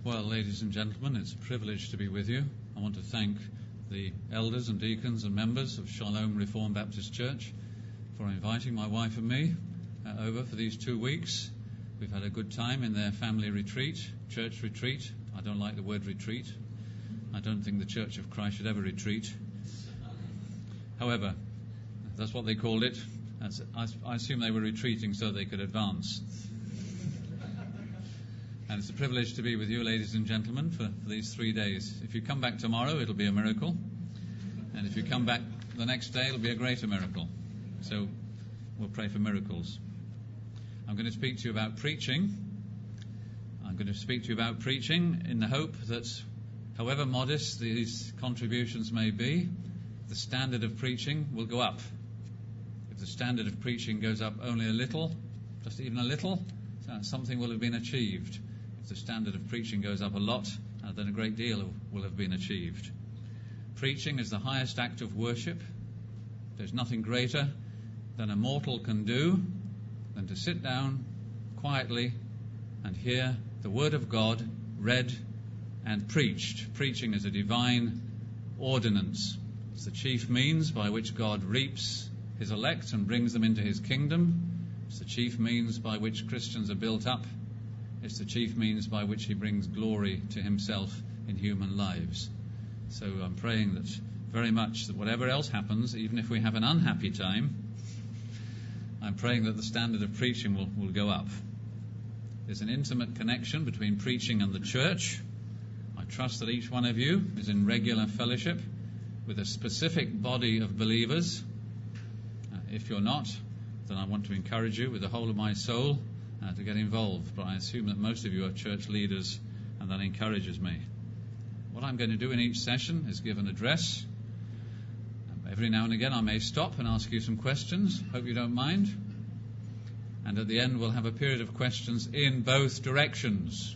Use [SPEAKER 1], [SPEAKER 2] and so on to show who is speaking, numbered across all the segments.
[SPEAKER 1] Well, ladies and gentlemen, it's a privilege to be with you. I want to thank the elders and deacons and members of Shalom Reformed Baptist Church for inviting my wife and me over for these 2 weeks. We've had a good time in their family retreat, church retreat. I don't like the word retreat. I don't think the Church of Christ should ever retreat. However, that's what they called it. I assume they were retreating so they could advance. And it's a privilege to be with you, ladies and gentlemen, for these 3 days. If you come back tomorrow, it'll be a miracle. And if you come back the next day, it'll be a greater miracle. So we'll pray for miracles. I'm going to speak to you about preaching. I'm going to speak to you about preaching in the hope that, however modest these contributions may be, the standard of preaching will go up. If the standard of preaching goes up only a little, just even a little, something will have been achieved. If the standard of preaching goes up a lot, then a great deal will have been achieved. Preaching is the highest act of worship. There's nothing greater than a mortal can do than to sit down quietly and hear the Word of God read and preached. Preaching is a divine ordinance. It's the chief means by which God reaps His elect and brings them into His kingdom. It's the chief means by which Christians are built up. It's the chief means by which He brings glory to Himself in human lives. So I'm praying that very much that whatever else happens, even if we have an unhappy time, I'm praying that the standard of preaching will go up. There's an intimate connection between preaching and the church. I trust that each one of you is in regular fellowship with a specific body of believers. If you're not, then I want to encourage you with the whole of my soul to get involved. But I assume that most of you are church leaders, and that encourages me. What I'm going to do in each session is give an address. Every now and again I may stop and ask you some questions. Hope you don't mind. And at the end we'll have a period of questions in both directions.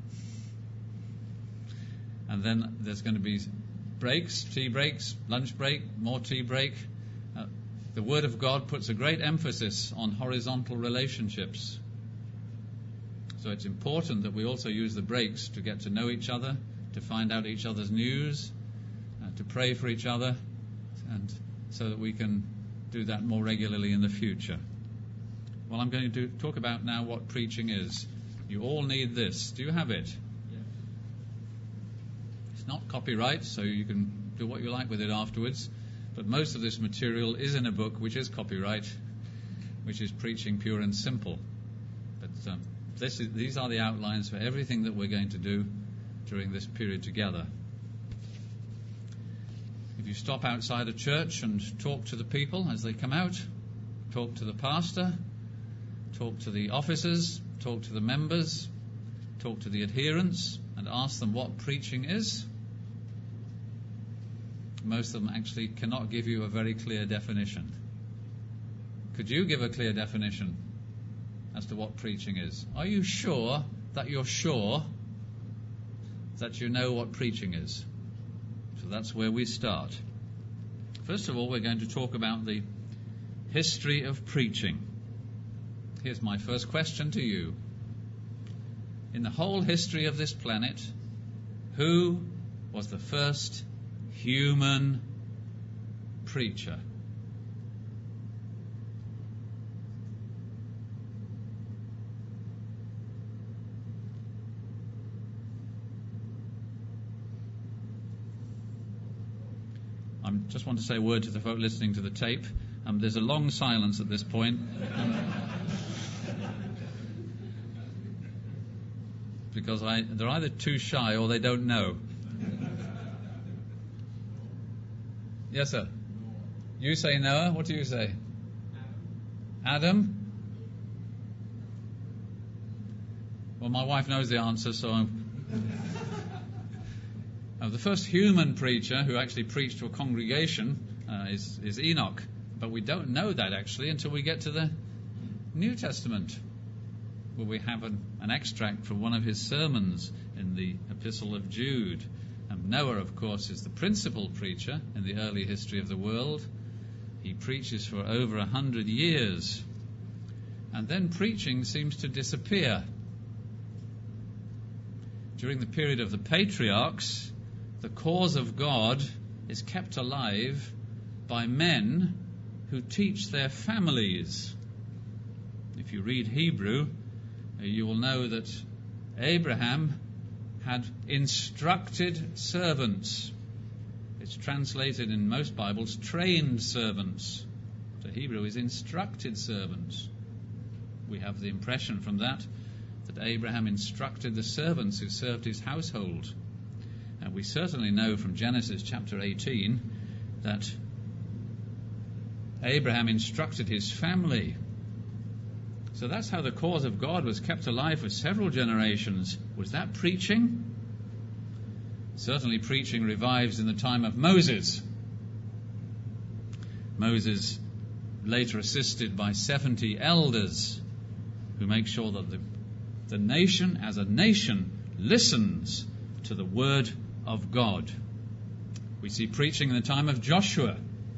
[SPEAKER 1] And then there's going to be breaks, tea breaks, lunch break, more tea break. The Word of God puts a great emphasis on horizontal relationships. So it's important that we also use the breaks to get to know each other, to find out each other's news, to pray for each other, and so that we can do that more regularly in the future. Well, I'm going to talk about now what preaching is. You all need this. Do you have it? Yeah. It's not copyright, so you can do what you like with it afterwards. But most of this material is in a book which is copyright, which is Preaching Pure and Simple. But these are the outlines for everything that we're going to do during this period together. If you stop outside a church and talk to the people as they come out, talk to the pastor, talk to the officers, talk to the members, talk to the adherents, and ask them what preaching is, most of them actually cannot give you a very clear definition. Could you give a clear definition as to what preaching is? Are you sure that you're sure that you know what preaching is? So that's where we start. First of all, we're going to talk about the history of preaching. Here's my first question to you. In the whole history of this planet, who was the first human preacher? I just want to say a word to the folk listening to the tape. There's a long silence at this point. Because they're either too shy or they don't know. Yes, sir. You say Noah. What do you say? Adam? Well, my wife knows the answer, so the first human preacher who actually preached to a congregation is Enoch. But we don't know that actually until we get to the New Testament, where we have an extract from one of his sermons in the Epistle of Jude. And Noah, of course, is the principal preacher in the early history of the world. He preaches for over 100 years. And then preaching seems to disappear. during the period of the patriarchs, the cause of God is kept alive by men who teach their families. If you read Hebrew, you will know that Abraham had instructed servants. It's translated in most Bibles, trained servants. So Hebrew is instructed servants. We have the impression from that Abraham instructed the servants who served his household. And we certainly know from Genesis chapter 18 that Abraham instructed his family. So that's how the cause of God was kept alive for several generations. Was that preaching? Certainly preaching revives in the time of Moses. Moses, later assisted by 70 elders, who make sure that the nation as a nation listens to the word of God. We see preaching in the time of Joshua.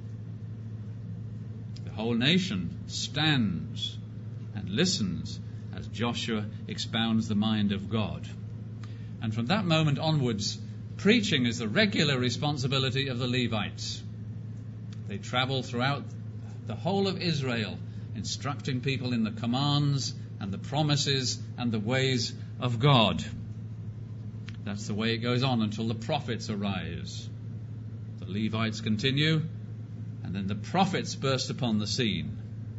[SPEAKER 1] The whole nation stands and listens as Joshua expounds the mind of God. And from that moment onwards, preaching is the regular responsibility of the Levites. They travel throughout the whole of Israel, instructing people in the commands and the promises and the ways of God. That's the way it goes on until the prophets arise. The Levites continue, and then the prophets burst upon the scene.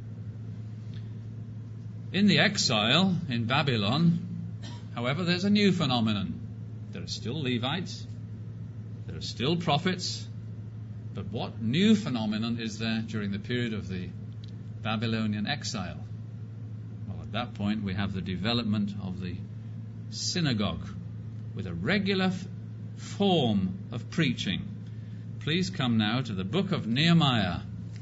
[SPEAKER 1] In the exile in Babylon, however, there's a new phenomenon. There are still Levites, there are still prophets, but what new phenomenon is there during the period of the Babylonian exile? Well, at that point we have the development of the synagogue with a regular form of preaching. Please come now to the book of Nehemiah.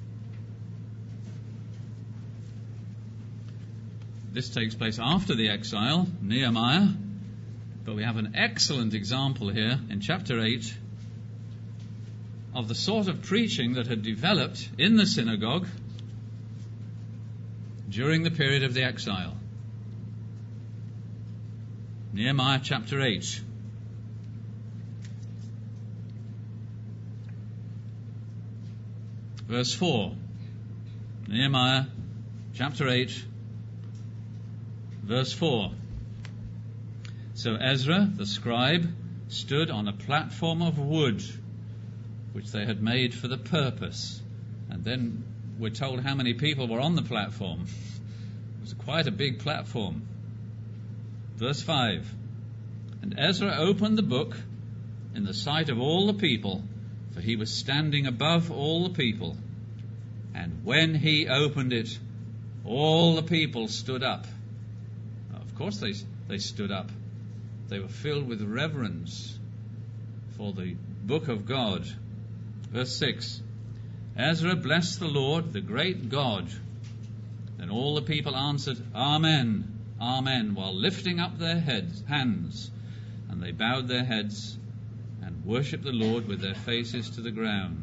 [SPEAKER 1] This takes place after the exile, Nehemiah, but we have an excellent example here in chapter 8 of the sort of preaching that had developed in the synagogue during the period of the exile. Nehemiah chapter 8. Verse 4. Nehemiah chapter 8, verse 4. So Ezra, the scribe, stood on a platform of wood, which they had made for the purpose. And then we're told how many people were on the platform. It was quite a big platform. Verse 5. And Ezra opened the book in the sight of all the people, for he was standing above all the people. And when he opened it, all the people stood up. Now, of course they stood up. They were filled with reverence for the book of God. Verse 6. Ezra blessed the Lord, the great God. Then all the people answered, Amen, Amen, while lifting up their hands. And they bowed their heads and worshipped the Lord with their faces to the ground.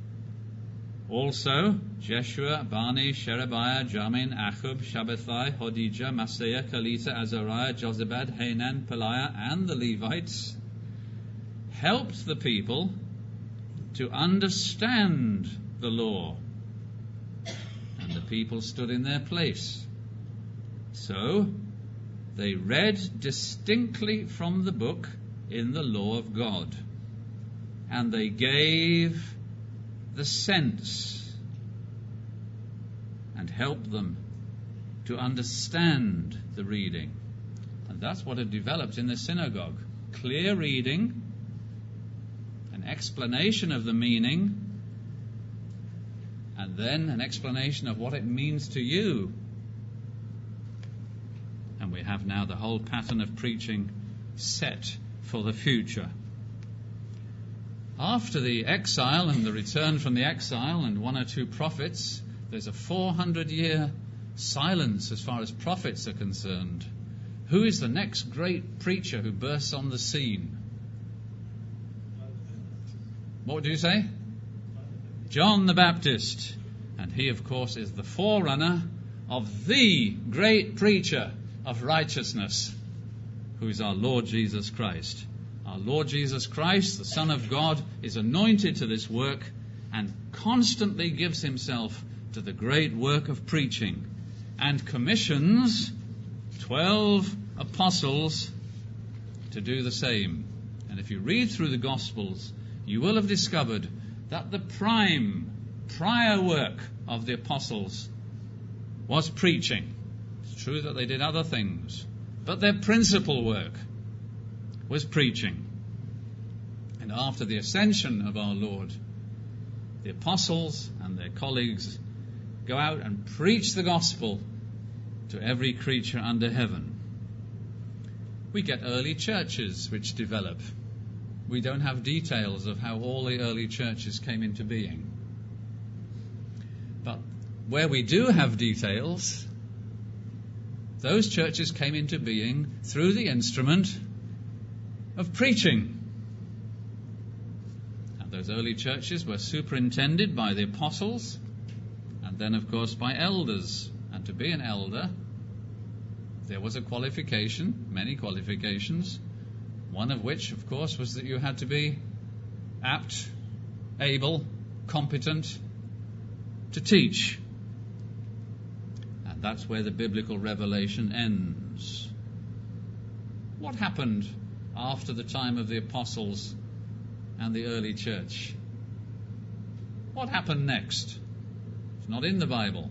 [SPEAKER 1] Also, Jeshua, Bani, Sherebiah, Jamin, Achub, Shabbathai, Hodijah, Maaseiah, Kelita, Azariah, Jozabad, Hanan, Peliah, and the Levites helped the people to understand the law. And the people stood in their place. So they read distinctly from the book in the law of God. And they gave the sense and helped them to understand the reading. And that's what had developed in the synagogue. Clear reading, an explanation of the meaning, and then an explanation of what it means to you. And we have now the whole pattern of preaching set for the future. After the exile and the return from the exile and one or two prophets, there's a 400-year silence as far as prophets are concerned. Who is the next great preacher who bursts on the scene? What do you say? John the Baptist. And he, of course, is the forerunner of the great preacher of righteousness, who is our Lord Jesus Christ. Our Lord Jesus Christ, the Son of God, is anointed to this work and constantly gives himself to the great work of preaching and commissions 12 apostles to do the same. And if you read through the Gospels, you will have discovered that the prior work of the apostles was preaching. It's true that they did other things, but their principal work was preaching. And after the ascension of our Lord, the apostles and their colleagues go out and preach the gospel to every creature under heaven. We get early churches which develop. We don't have details of how all the early churches came into being. But where we do have details, those churches came into being through the instrument of preaching. And those early churches were superintended by the apostles, and then, of course, by elders. And to be an elder, there was a qualification, many qualifications, one of which, of course, was that you had to be apt, able, competent to teach. And that's where the biblical revelation ends. What happened after the time of the apostles and the early church? What happened next? It's not in the Bible.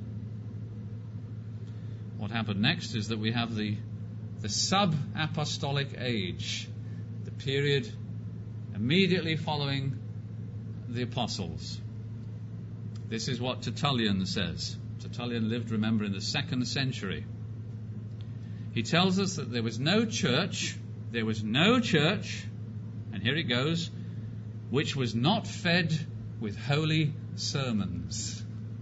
[SPEAKER 1] What happened next is that we have the sub-apostolic age, the period immediately following the apostles. This is what Tertullian says. Tertullian lived, remember, in the 2nd century. He tells us that there was no church, and here it goes, which was not fed with holy sermons.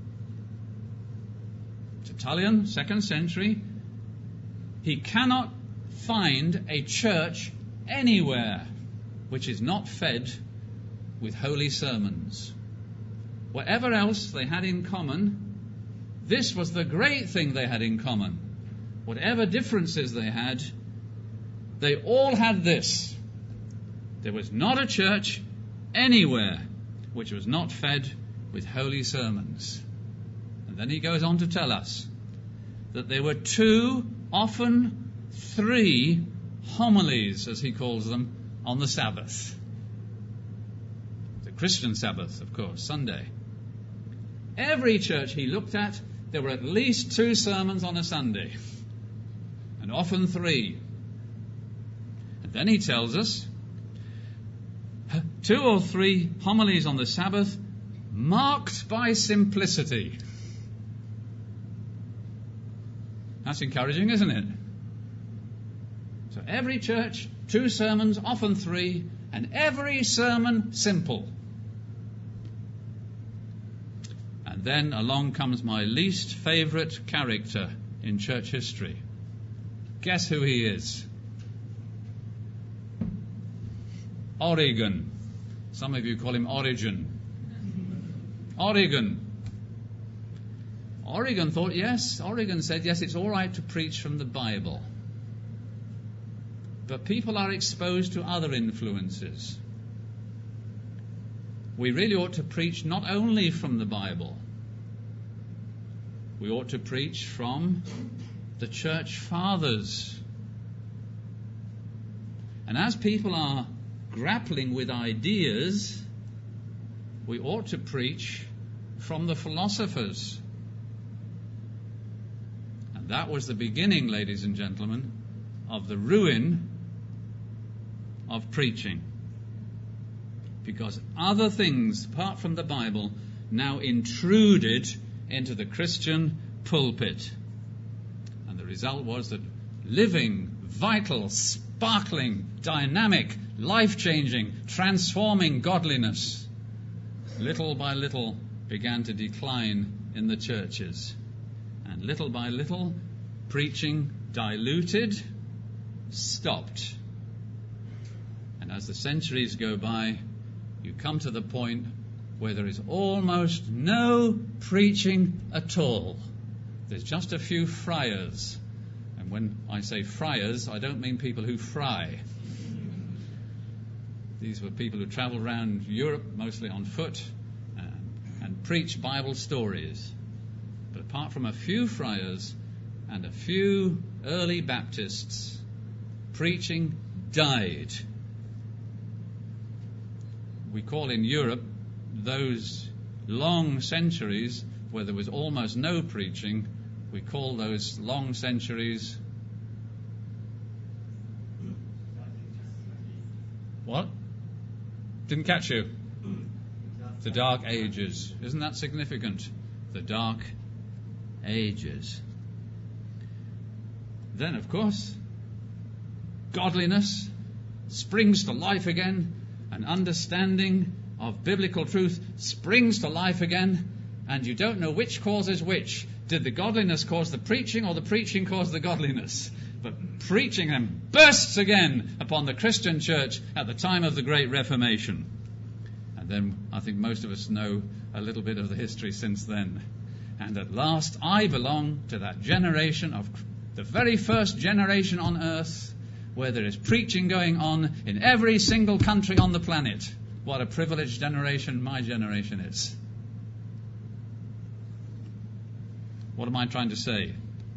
[SPEAKER 1] Tertullian, 2nd century, he cannot find a church anywhere which is not fed with holy sermons. Whatever else they had in common, this was the great thing they had in common. Whatever differences they had, they all had this. There was not a church anywhere which was not fed with holy sermons. And then he goes on to tell us that there were 2, often 3 homilies, as he calls them, on the Sabbath. The Christian Sabbath, of course, Sunday. Every church he looked at, there were at least 2 sermons on a Sunday, and often 3. And then he tells us 2 or 3 homilies on the Sabbath, marked by simplicity. That's encouraging, isn't it? So every church, 2 sermons, often 3, and every sermon simple. And then along comes my least favourite character in church history. Guess who he is? Origen. Some of you call him Origen. Origen said, yes, it's all right to preach from the Bible. But people are exposed to other influences. We really ought to preach not only from the Bible. We ought to preach from the church fathers. And as people are grappling with ideas, we ought to preach from the philosophers. And that was the beginning, ladies and gentlemen, of the ruin of preaching. Because other things, apart from the Bible, now intruded into the Christian pulpit. And the result was that living, vital, sparkling, dynamic, life-changing, transforming godliness, little by little, began to decline in the churches. And little by little, preaching diluted, stopped. And as the centuries go by, you come to the point where there is almost no preaching at all. There's just a few friars, and And when I say friars, I don't mean people who fry. These were people who travelled around Europe, mostly on foot, and preached Bible stories. But apart from a few friars and a few early Baptists, preaching died. We call in Europe those long centuries where there was almost no preaching, we call those long centuries what? Didn't catch you. The Dark Ages. Isn't that significant? The Dark Ages. Then, of course, godliness springs to life again, and understanding of biblical truth springs to life again, and you don't know which causes which. Did the godliness cause the preaching, or the preaching cause the godliness? But preaching then bursts again upon the Christian church at the time of the Great Reformation. And then I think most of us know a little bit of the history since then. And at last I belong to that generation of the very first generation on earth where there is preaching going on in every single country on the planet. What a privileged generation my generation is. What am I trying to say?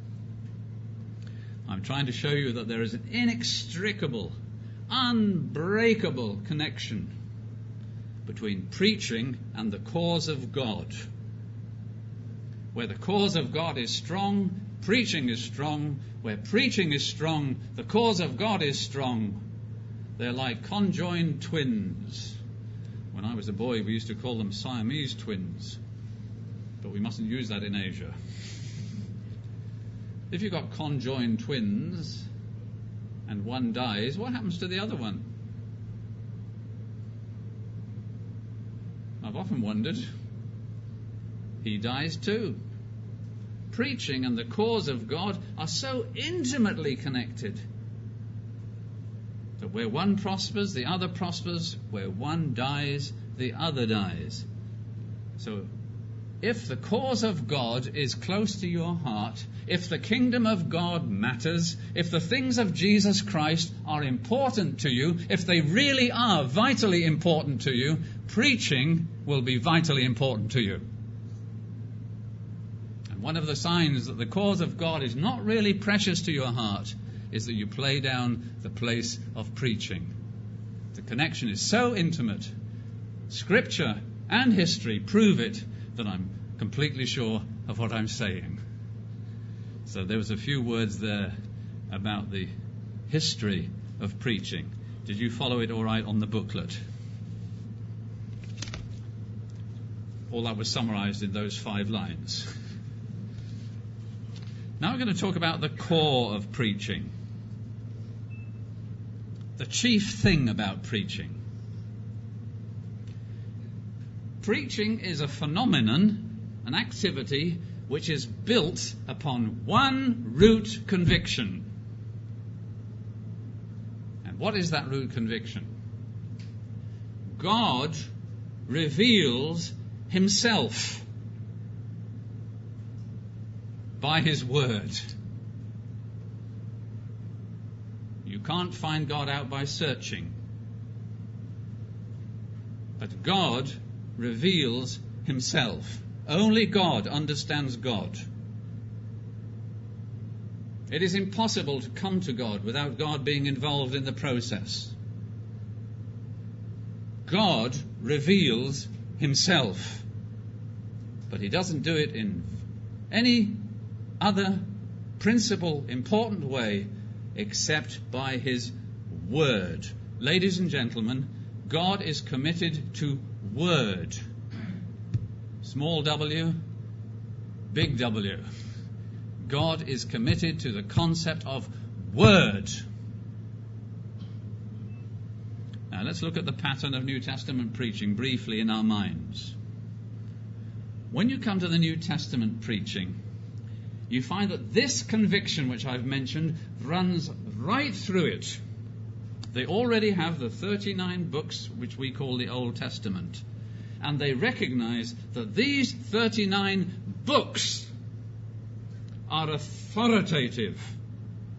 [SPEAKER 1] I'm trying to show you that there is an inextricable, unbreakable connection between preaching and the cause of God. Where the cause of God is strong, preaching is strong. Where preaching is strong, the cause of God is strong. They're like conjoined twins. When I was a boy, we used to call them Siamese twins. But we mustn't use that in Asia. If you've got conjoined twins and one dies, what happens to the other one? I've often wondered. He dies too. Preaching and the cause of God are so intimately connected that where one prospers, the other prospers. Where one dies, the other dies. So if the cause of God is close to your heart, if the kingdom of God matters, if the things of Jesus Christ are important to you, if they really are vitally important to you, preaching will be vitally important to you. And one of the signs that the cause of God is not really precious to your heart is that you play down the place of preaching. The connection is so intimate. Scripture and history prove it, that I'm completely sure of what I'm saying. So there was a few words there about the history of preaching. Did you follow it all right on the booklet? All that was summarized in those 5 lines. Now we're going to talk about the core of preaching. The chief thing about preaching. Preaching is a phenomenon, an activity, which is built upon one root conviction. And what is that root conviction? God reveals himself by his word. You can't find God out by searching. But God reveals himself. Only God understands God. It is impossible to come to God without God being involved in the process. God reveals himself, but he doesn't do it in any other principal important way except by his word. Ladies and gentlemen, God is committed to word. Small w, big W. God is committed to the concept of word. Now let's look at the pattern of New Testament preaching briefly in our minds. When you come to the New Testament preaching, you find that this conviction which I've mentioned runs right through it. They already have the 39 books which we call the Old Testament. And they recognize that these 39 books are authoritative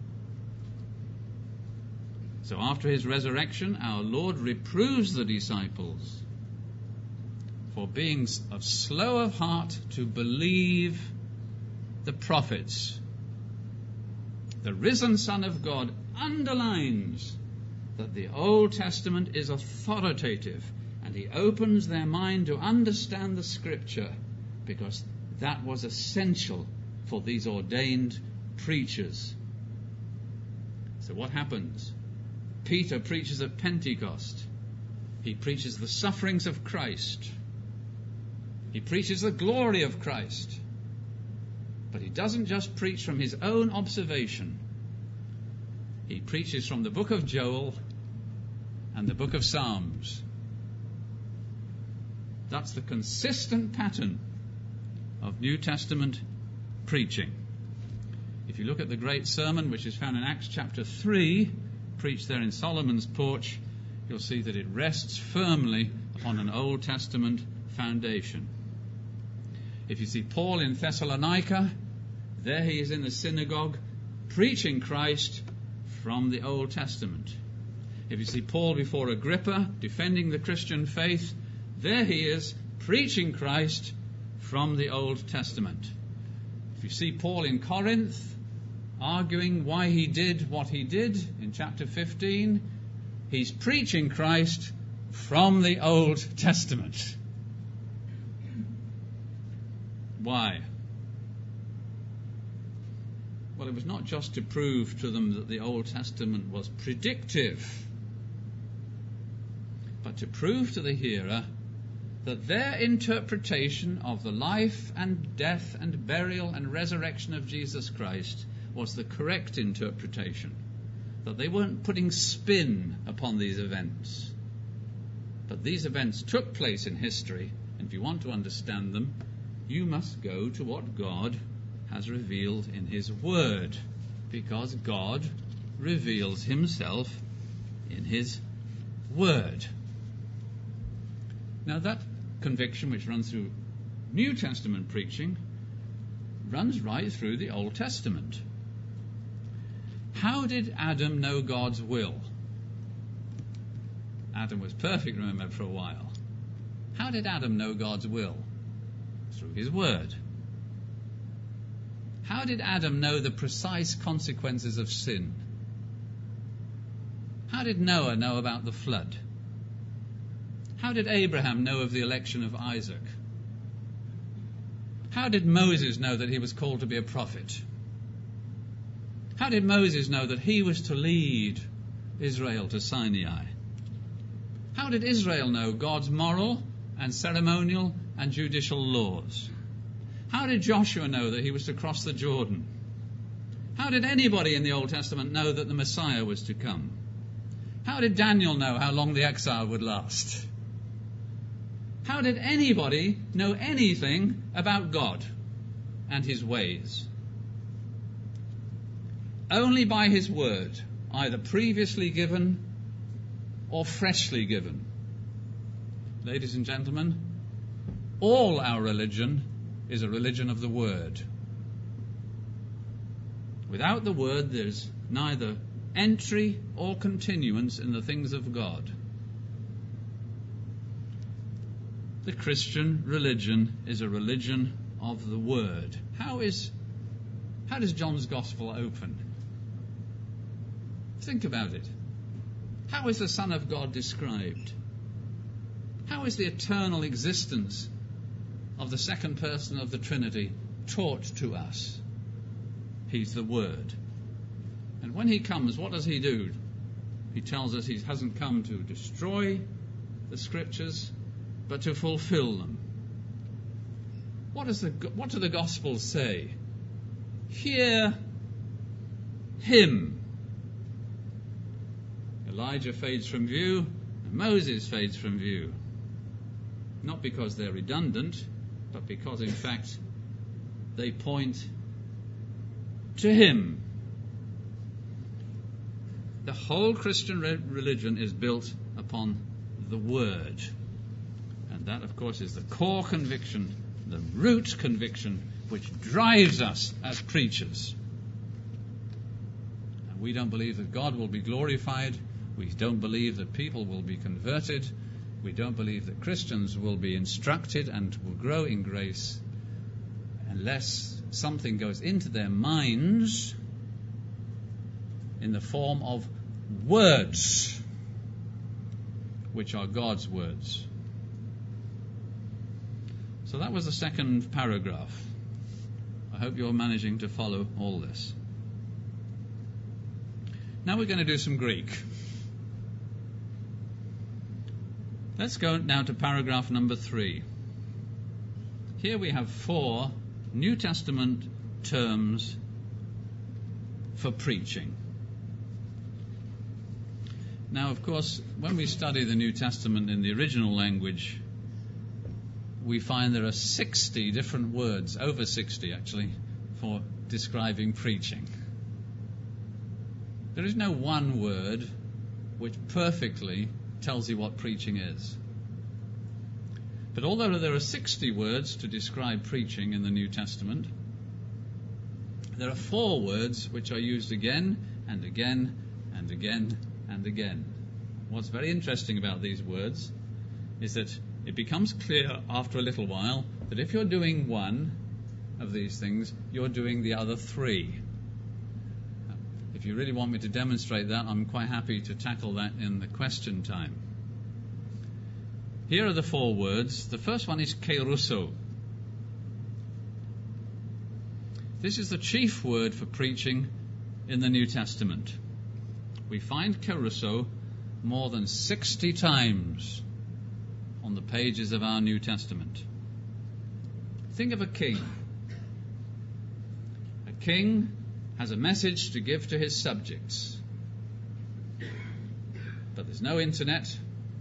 [SPEAKER 1] So after his resurrection, our Lord reproves the disciples for being slow of heart to believe the prophets. The risen Son of God underlines that the Old Testament is authoritative, and he opens their mind to understand the Scripture, because that was essential for these ordained preachers. So what happens? Peter preaches at Pentecost. He preaches the sufferings of Christ. He preaches the glory of Christ. But he doesn't just preach from his own observation. He preaches from the book of Joel and the book of Psalms. That's the consistent pattern of New Testament preaching. If you look at the great sermon which is found in Acts chapter 3, preached there in Solomon's porch, you'll see that it rests firmly upon an Old Testament foundation. If you see Paul in Thessalonica, there he is in the synagogue preaching Christ from the Old Testament. If you see Paul before Agrippa defending the Christian faith, there he is preaching Christ from the Old Testament. If you see Paul in Corinth arguing why he did what he did in chapter 15, he's preaching Christ from the Old Testament. Why? Well, it was not just to prove to them that the Old Testament was predictive, but to prove to the hearer that their interpretation of the life and death and burial and resurrection of Jesus Christ was the correct interpretation, that they weren't putting spin upon these events. But these events took place in history, and if you want to understand them, you must go to what God has revealed in his Word, because God reveals himself in his Word. Now that conviction which runs through New Testament preaching runs right through the Old Testament. How did Adam know God's will? Adam was perfect, remember, for a while. How did Adam know God's will? Through his Word. How did Adam know the precise consequences of sin? How did Noah know about the flood? How did Abraham know of the election of Isaac? How did Moses know that he was called to be a prophet? How did Moses know that he was to lead Israel to Sinai? How did Israel know God's moral and ceremonial and judicial laws? How did Joshua know that he was to cross the Jordan? How did anybody in the Old Testament know that the Messiah was to come? How did Daniel know how long the exile would last? How did anybody know anything about God and his ways? Only by his Word, either previously given or freshly given. Ladies and gentlemen, all our religion is a religion of the Word. Without the Word, there's neither entry or continuance in the things of God. The Christian religion is a religion of the Word. How does John's Gospel open? Think about it. How is the Son of God described? How is the eternal existence of the second person of the Trinity taught to us? He's the Word. And when he comes, what does he do? He tells us he hasn't come to destroy the Scriptures, but to fulfill them. What do the Gospels say? Hear him. Elijah fades from view, and Moses fades from view. Not because they're redundant, but because, in fact, they point to him. The whole Christian religion is built upon the Word. And that, of course, is the core conviction, the root conviction, which drives us as preachers. And we don't believe that God will be glorified We don't believe that people will be converted. We don't believe that Christians will be instructed and will grow in grace unless something goes into their minds in the form of words, which are God's words. So that was the second paragraph. I hope you're managing to follow all this. Now we're going to do some Greek. Let's go now to paragraph number 3. Here we have 4 New Testament terms for preaching. Now, of course, when we study the New Testament in the original language, we find there are 60 different words, over 60 actually, for describing preaching. There is no one word which perfectly tells you what preaching is. But although there are 60 words to describe preaching in the New Testament, there are 4 words which are used again and again and again and again. What's very interesting about these words is that it becomes clear after a little while that if you're doing one of these things, you're doing the other 3. If you really want me to demonstrate that, I'm quite happy to tackle that in the question time. Here are the 4 words. The first one is kerusso. This is the chief word for preaching in the New Testament. We find kerusso more than 60 times on the pages of our New Testament. Think of a king. A king has a message to give to his subjects. But there's no internet,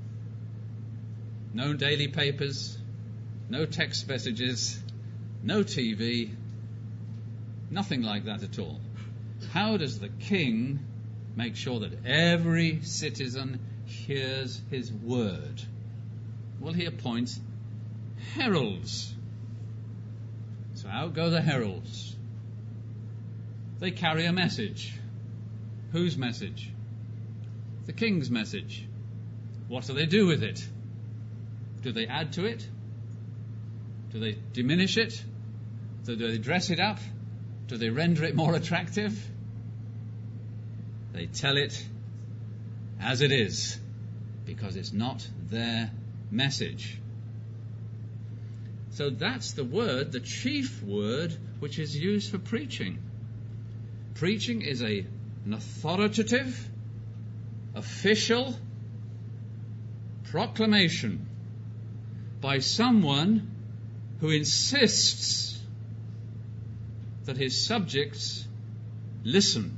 [SPEAKER 1] no daily papers, no text messages, no TV, nothing like that at all. How does the king make sure that every citizen hears his word? Well, he appoints heralds. So out go the heralds. They carry a message. Whose message? The king's message. What do they do with it? Do they add to it? Do they diminish it? Do they dress it up? Do they render it more attractive? They tell it as it is, because it's not their message. So that's the word, the chief word, which is used for preaching. Preaching is an authoritative, official proclamation by someone who insists that his subjects listen.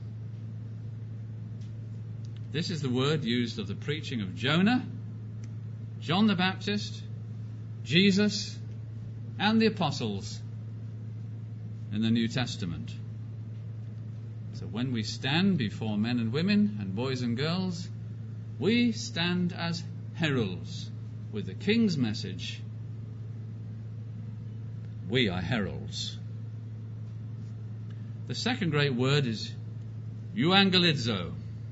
[SPEAKER 1] This is the word used of the preaching of Jonah, John the Baptist, Jesus, and the apostles in the New Testament. So when we stand before men and women and boys and girls, we stand as heralds with the king's message. We are heralds. The second great word is euangelizo.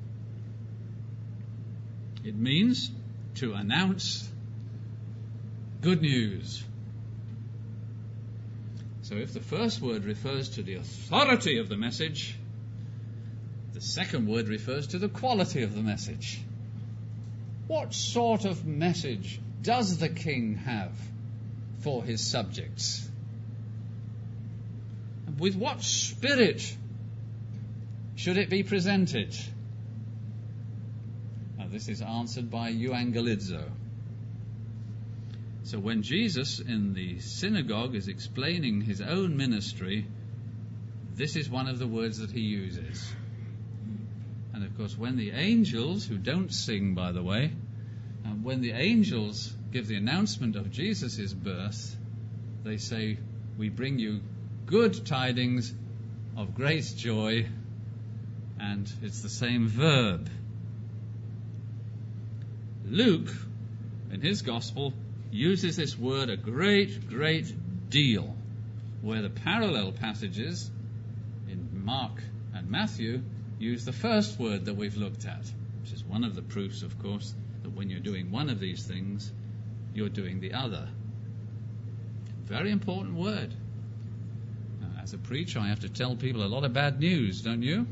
[SPEAKER 1] It means to announce good news. So if the first word refers to the authority of the message, the second word refers to the quality of the message. What sort of message does the king have for his subjects? And with what spirit should it be presented? Now, this is answered by euangelizo. So when Jesus in the synagogue is explaining his own ministry, this is one of the words that he uses. And of course, when the angels, who don't sing, by the way, when the angels give the announcement of Jesus' birth, they say, "We bring you good tidings of great joy," and it's the same verb. Luke, in his gospel, uses this word a great, great deal, where the parallel passages in Mark and Matthew use the first word that we've looked at. This is one of the proofs, of course, that when you're doing one of these things, you're doing the other. Very important word. Now, as a preacher, I have to tell people a lot of bad news, don't you?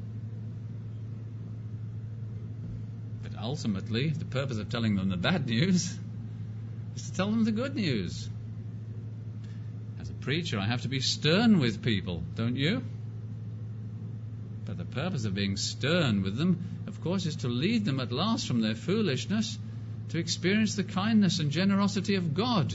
[SPEAKER 1] But ultimately, the purpose of telling them the bad news is to tell them the good news. As a preacher, I have to be stern with people, don't you? But the purpose of being stern with them, of course, is to lead them at last from their foolishness to experience the kindness and generosity of God.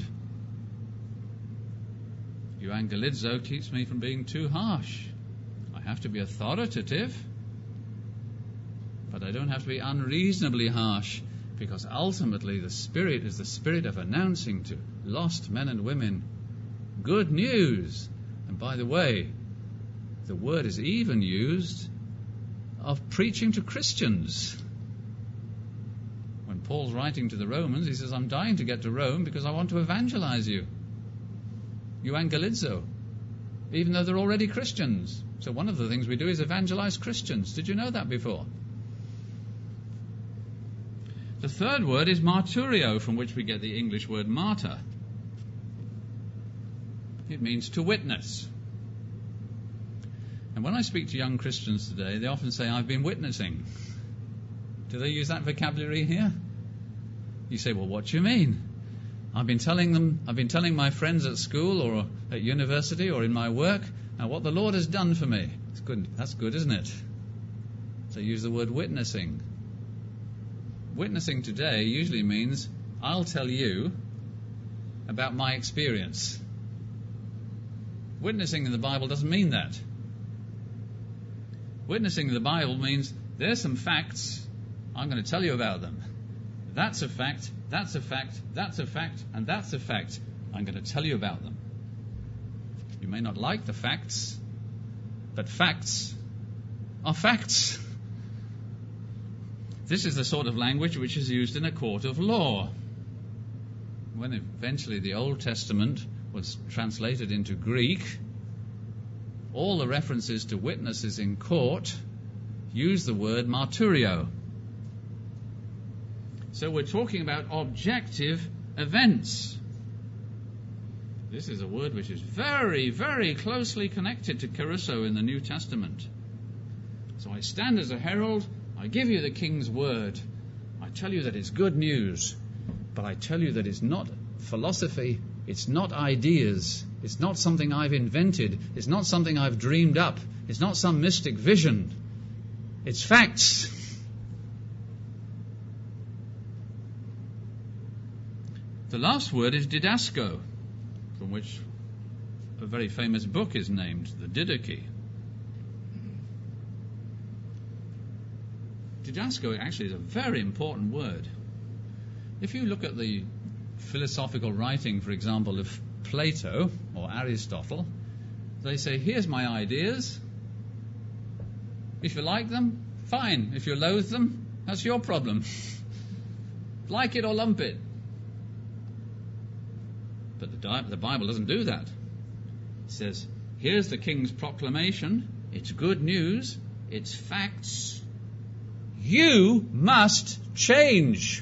[SPEAKER 1] Evangelizo keeps me from being too harsh. I have to be authoritative, but I don't have to be unreasonably harsh, because ultimately the Spirit is the Spirit of announcing to lost men and women good news. And by the way, the word is even used of preaching to Christians. When Paul's writing to the Romans, he says, I'm dying to get to Rome because I want to evangelize you. Evangelizo. Even though they're already Christians. So one of the things we do is evangelize Christians. Did you know that before? The third word is marturio, from which we get the English word martyr. It means to witness. And when I speak to young Christians today, they often say, I've been witnessing. Do they use that vocabulary here? You say, well, what do you mean? I've been telling my friends at school or at university or in my work what the Lord has done for me. It's good. That's good, isn't it? So use the word witnessing. Witnessing today usually means I'll tell you about my experience. Witnessing in the Bible doesn't mean that. Witnessing in the Bible means there's some facts, I'm going to tell you about them. That's a fact, that's a fact, that's a fact, and that's a fact. I'm going to tell you about them. You may not like the facts, but facts are facts. This is the sort of language which is used in a court of law. When eventually the Old Testament was translated into Greek, all the references to witnesses in court use the word marturio. So we're talking about objective events. This is a word which is very, very closely connected to kerusso in the New Testament. So I stand as a herald, I give you the king's word. I tell you that it's good news, but I tell you that it's not philosophy, it's not ideas, it's not something I've invented, it's not something I've dreamed up, it's not some mystic vision. It's facts. The last word is didasko, from which a very famous book is named, the Didache. Didasko actually is a very important word. If you look at the philosophical writing, for example, of Plato or Aristotle, they say, here's my ideas. If you like them, fine. If you loathe them, that's your problem. Like it or lump it. But the Bible doesn't do that. It says, here's the king's proclamation. It's good news. It's facts. You must change.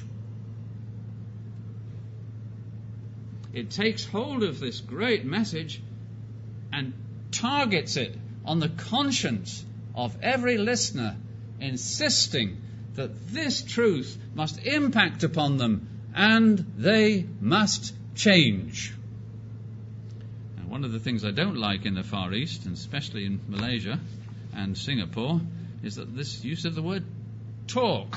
[SPEAKER 1] It takes hold of this great message and targets it on the conscience of every listener, insisting that this truth must impact upon them and they must change. And one of the things I don't like in the Far East, and especially in Malaysia and Singapore, is that this use of the word talk.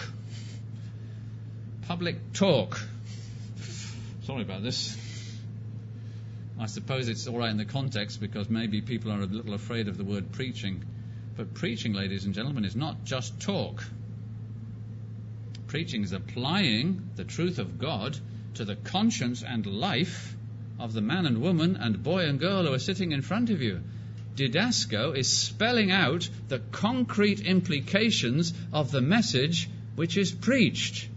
[SPEAKER 1] Public talk. Sorry about this. I suppose it's all right in the context because maybe people are a little afraid of the word preaching. But preaching, ladies and gentlemen, is not just talk. Preaching is applying the truth of God to the conscience and life of the man and woman and boy and girl who are sitting in front of you. Didasko is spelling out the concrete implications of the message which is preached.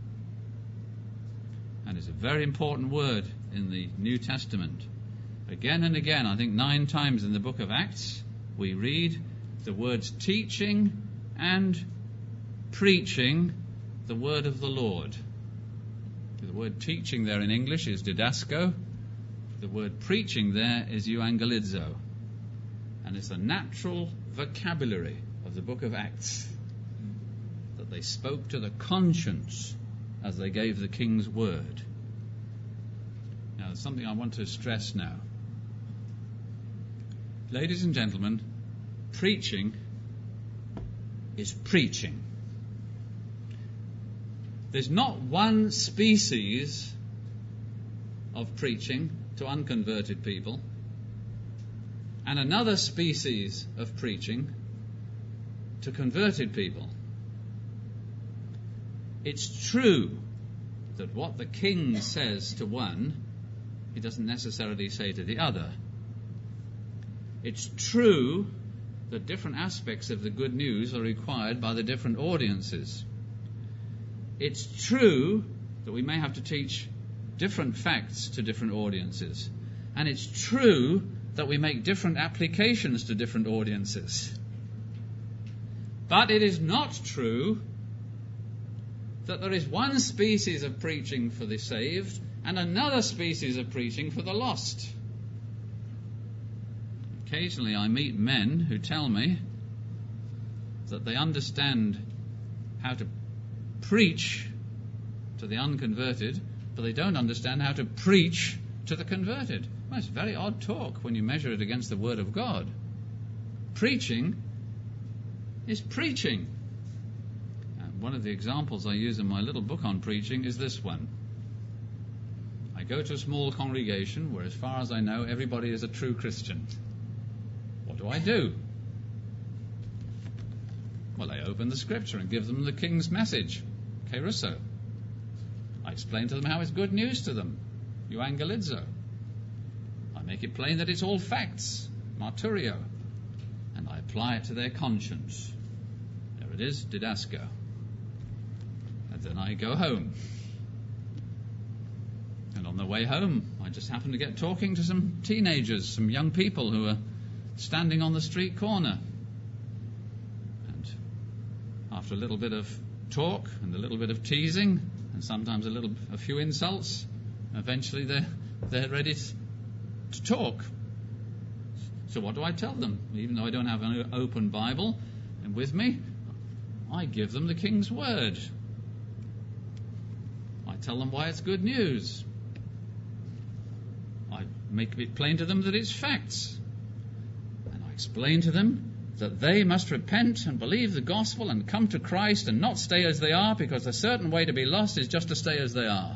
[SPEAKER 1] And it's a very important word in the New Testament. Again and again, I think 9 times in the book of Acts, we read the words teaching and preaching the word of the Lord. The word teaching there in English is didasko. The word preaching there is euangelizo. And it's a natural vocabulary of the book of Acts, that they spoke to the conscience as they gave the king's word. Now, there's something I want to stress now. Ladies and gentlemen, preaching is preaching. There's not one species of preaching to unconverted people and another species of preaching to converted people. It's true that what the king says to one, he doesn't necessarily say to the other. It's true that different aspects of the good news are required by the different audiences. It's true that we may have to teach different facts to different audiences. And it's true that we make different applications to different audiences. But it is not true that there is one species of preaching for the saved and another species of preaching for the lost. Occasionally I meet men who tell me that they understand how to preach to the unconverted, but they don't understand how to preach to the converted. Well, it's very odd talk when you measure it against the Word of God. Preaching is preaching. One of the examples I use in my little book on preaching is this one. I go to a small congregation where, as far as I know, everybody is a true Christian. What do? Well, I open the scripture and give them the king's message, kerusso. I explain to them how it's good news to them, euangelizo. I make it plain that it's all facts, marturio, and I apply it to their conscience. There it is, didasko. And then I go home. And on the way home, I just happen to get talking to some teenagers, some young people who are standing on the street corner. And after a little bit of talk and a little bit of teasing and sometimes a few insults, eventually they're ready to talk. So what do I tell them? Even though I don't have an open Bible and with me, I give them the King's Word. I tell them why it's good news. I make it plain to them that it's facts. And I explain to them that they must repent and believe the gospel and come to Christ and not stay as they are, because a certain way to be lost is just to stay as they are.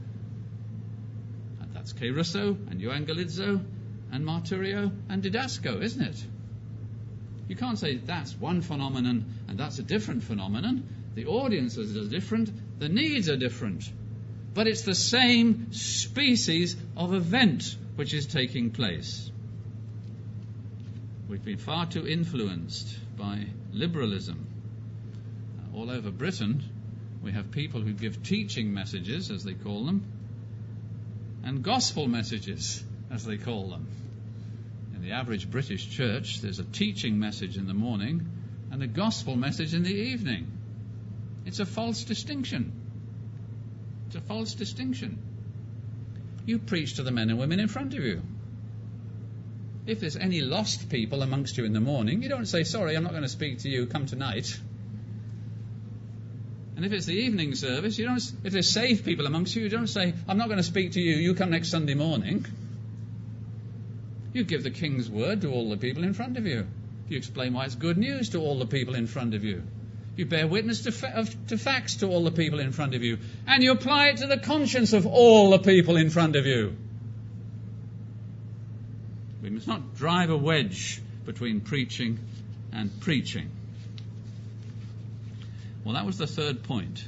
[SPEAKER 1] And that's kerusso and euangelizo and marturio and didasko, isn't it? You can't say that's one phenomenon and that's a different phenomenon. The audiences are different, the needs are different. But it's the same species of event which is taking place. We've been far too influenced by liberalism. All over Britain, we have people who give teaching messages, as they call them, and gospel messages, as they call them. In the average British church, there's a teaching message in the morning and a gospel message in the evening. It's a false distinction. It's a false distinction. You preach to the men and women in front of you. If there's any lost people amongst you in the morning, you don't say, sorry, I'm not going to speak to you, come tonight. And if it's the evening service, if there's saved people amongst you, you don't say, I'm not going to speak to you, you come next Sunday morning. You give the King's Word to all the people in front of you. You explain why it's good news to all the people in front of you. You bear witness to facts to all the people in front of you. And you apply it to the conscience of all the people in front of you. We must not drive a wedge between preaching and preaching. Well, that was the third point.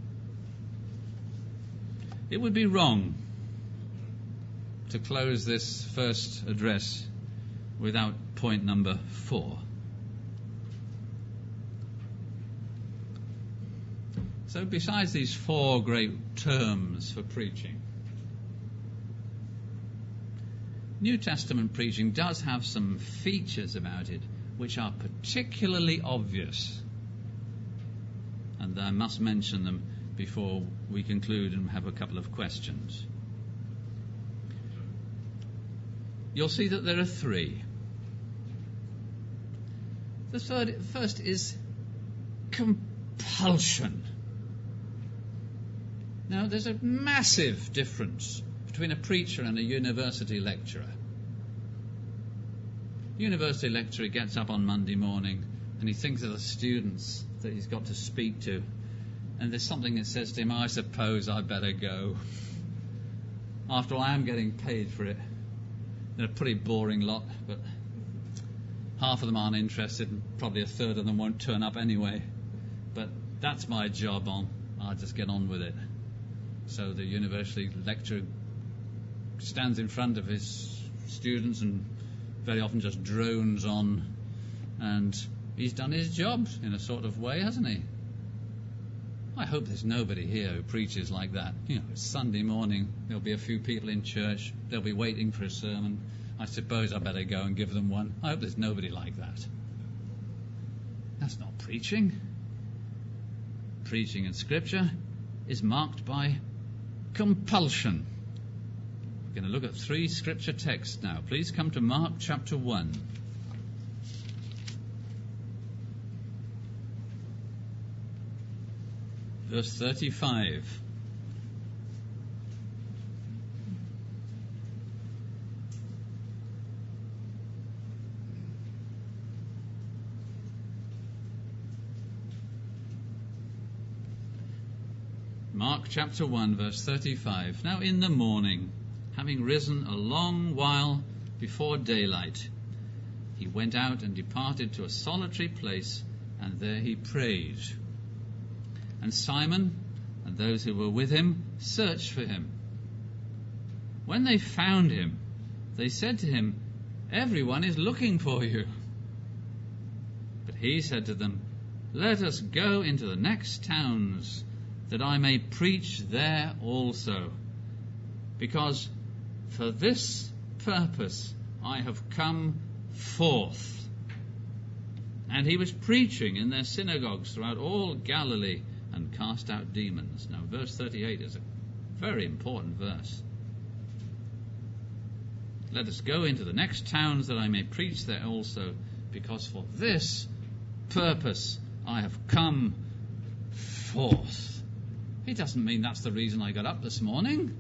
[SPEAKER 1] It would be wrong to close this first address without point number 4. So besides these 4 great terms for preaching, New Testament preaching does have some features about it which are particularly obvious. and I must mention them before we conclude and have a couple of questions. You'll see that there are three. The first is compulsion. Now, there's a massive difference between a preacher and a university lecturer. University lecturer gets up on Monday morning and he thinks of the students that he's got to speak to, and there's something that says to him, I suppose I better go. After all, I am getting paid for it. They're a pretty boring lot, but half of them aren't interested, and probably a third of them won't turn up anyway. But that's my job. I'll just get on with it. So the university lecturer stands in front of his students and very often just drones on, and he's done his job in a sort of way, hasn't he? I hope there's nobody here who preaches like that. You know, it's Sunday morning, there'll be a few people in church, they'll be waiting for a sermon. I suppose I better go and give them one. I hope there's nobody like that. That's not preaching. Preaching in Scripture is marked by compulsion. We're going to look at 3 Scripture texts now. Please come to Mark chapter 1. Verse 35. Mark chapter 1, verse 35. Now in the morning, having risen a long while before daylight, he went out and departed to a solitary place, and there he prayed. And Simon and those who were with him searched for him. When they found him, they said to him, Everyone is looking for you. But he said to them, Let us go into the next towns, that I may preach there also, because for this purpose I have come forth. And he was preaching in their synagogues throughout all Galilee, and cast out demons. Now, verse 38 is a very important verse. Let us go into the next towns that I may preach there also, because for this purpose I have come forth. It doesn't mean that's the reason I got up this morning.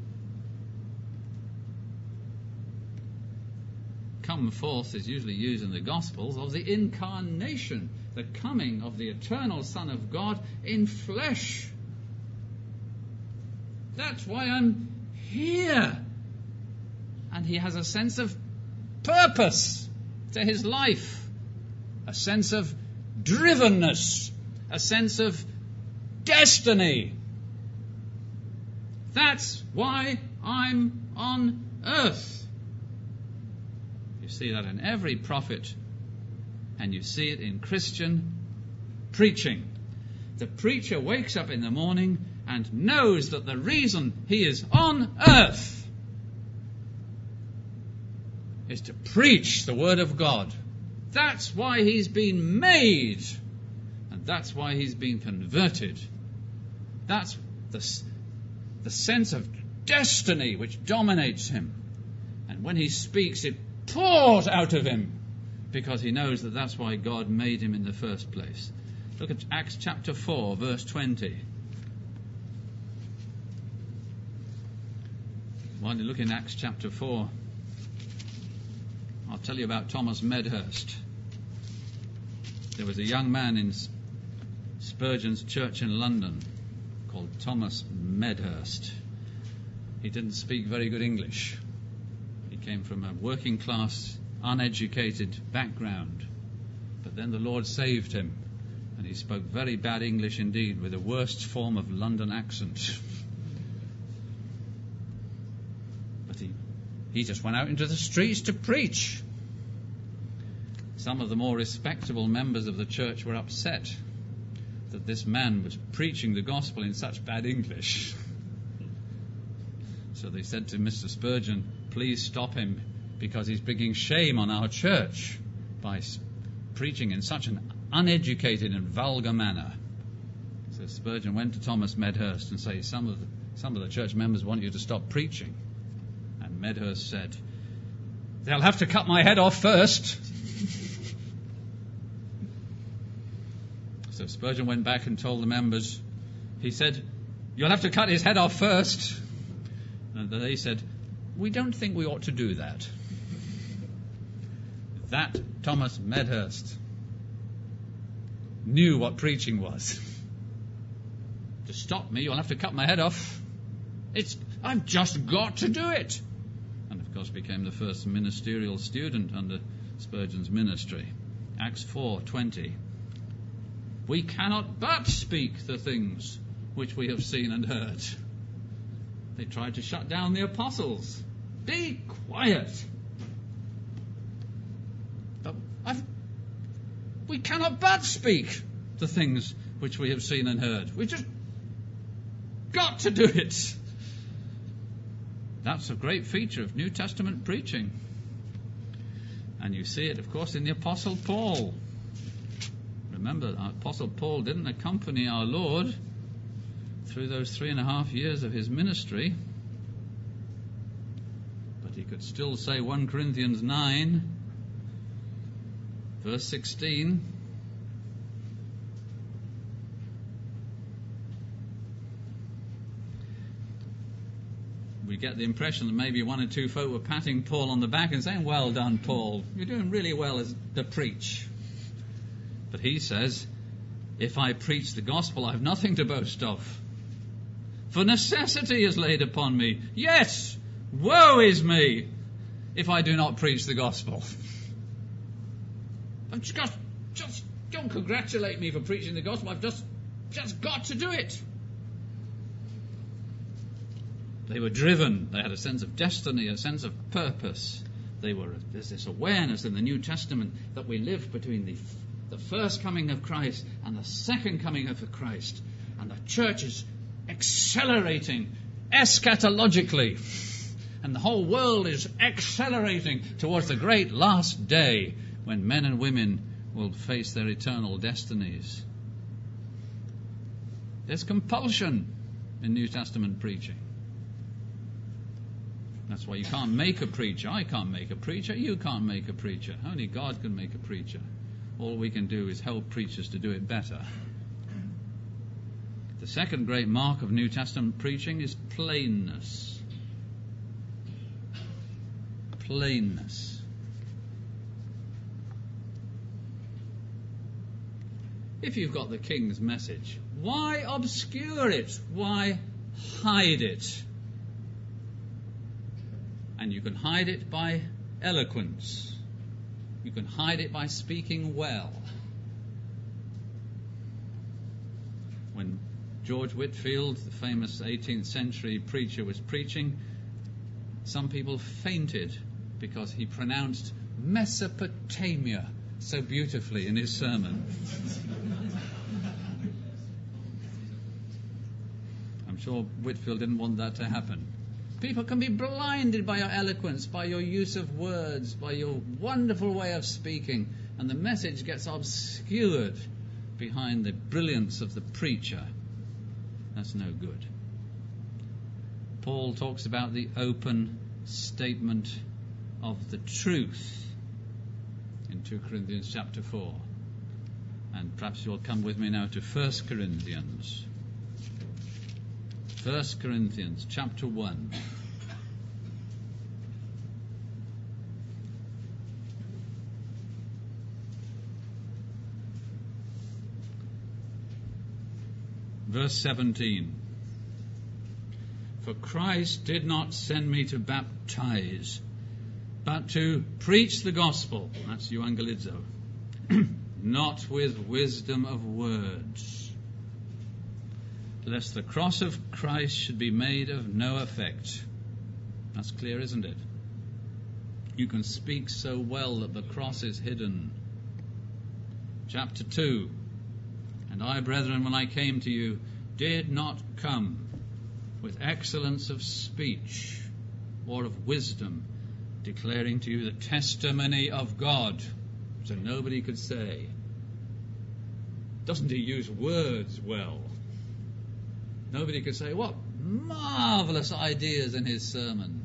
[SPEAKER 1] Come forth is usually used in the Gospels of the incarnation, the coming of the eternal Son of God in flesh. That's why I'm here. And he has a sense of purpose to his life, a sense of drivenness, a sense of destiny. That's why I'm on earth. You see that in every prophet, and you see it in Christian preaching. The preacher wakes up in the morning and knows that the reason he is on earth is to preach the Word of God. That's why he's been made, and that's why he's been converted. That's the sense of destiny which dominates him. And when he speaks, it pours out of him, because he knows that that's why God made him in the first place. Look at Acts chapter 4, verse 20. While you look in Acts chapter 4, I'll tell you about Thomas Medhurst. There was a young man in Spurgeon's church in London called Thomas Medhurst. He didn't speak very good English. He came from a working class, uneducated background. But then the Lord saved him, and he spoke very bad English indeed, with the worst form of London accent. But he just went out into the streets to preach. Some of the more respectable members of the church were upset that this man was preaching the gospel in such bad English. So they said to Mr. Spurgeon, please stop him, because he's bringing shame on our church by preaching in such an uneducated and vulgar manner. So So Spurgeon went to Thomas Medhurst and said, some of the church members want you to stop preaching. And Medhurst said, they'll have to cut my head off first. So Spurgeon went back and told the members, he said, you'll have to cut his head off first. And they said, we don't think we ought to do that. That Thomas Medhurst knew what preaching was. To stop me, you'll have to cut my head off. I've just got to do it. And of course became the first ministerial student under Spurgeon's ministry. Acts 4:20. We cannot but speak the things which we have seen and heard. They tried to shut down the apostles. Be quiet. But we cannot but speak the things which we have seen and heard. We just got to do it. That's a great feature of New Testament preaching. And you see it, of course, in the Apostle Paul. Remember, our Apostle Paul didn't accompany our Lord through those 3.5 years of his ministry. But he could still say 1 Corinthians 9, verse 16, we get the impression that maybe one or two folk were patting Paul on the back and saying, well done, Paul, you're doing really well to preach. But he says, if I preach the gospel, I have nothing to boast of. For necessity is laid upon me. Yes, woe is me if I do not preach the gospel. Just don't congratulate me for preaching the gospel. I've just got to do it. They were driven. They had a sense of destiny, a sense of purpose. There's this awareness in the New Testament that we live between the first coming of Christ and the second coming of Christ. And the church is accelerating eschatologically. And the whole world is accelerating towards the great last day when men and women will face their eternal destinies. There's compulsion in New Testament preaching. That's why you can't make a preacher. I can't make a preacher. You can't make a preacher. Only God can make a preacher. All we can do is help preachers to do it better. The second great mark of New Testament preaching is plainness. Plainness. If you've got the King's message, why obscure it? Why hide it? And you can hide it by eloquence. You can hide it by speaking well. When George Whitefield, the famous 18th century preacher, was preaching, some people fainted because he pronounced Mesopotamia so beautifully in his sermon. I'm sure Whitefield didn't want that to happen. People can be blinded by your eloquence, by your use of words, by your wonderful way of speaking, and the message gets obscured behind the brilliance of the preacher. That's no good. Paul talks about the open statement of the truth in 2 Corinthians chapter 4. And perhaps you'll come with me now to 1 Corinthians. 1 Corinthians chapter 1. Verse 17. For Christ did not send me to baptize, but to preach the gospel. That's euangelizo. Not with wisdom of words, lest the cross of Christ should be made of no effect. That's clear, isn't it? You can speak so well that the cross is hidden. Chapter 2. And I, brethren, when I came to you, did not come with excellence of speech or of wisdom, declaring to you the testimony of God. So nobody could say, doesn't he use words well? Nobody could say, what marvelous ideas in his sermon.